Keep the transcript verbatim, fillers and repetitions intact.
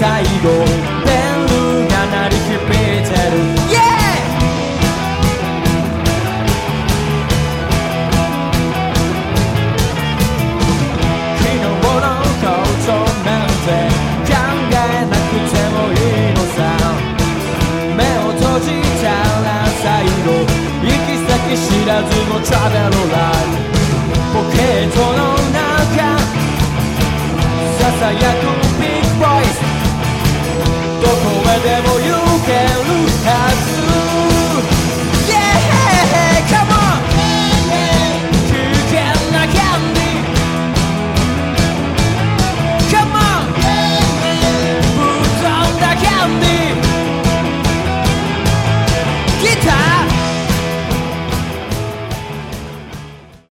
最後ベルが鳴り響いてる、yeah! 昨日のことなんて考えなくてもいいのさ、目を閉じたら最後行き先知らずのトラベルライフ、ポケットの中ささやく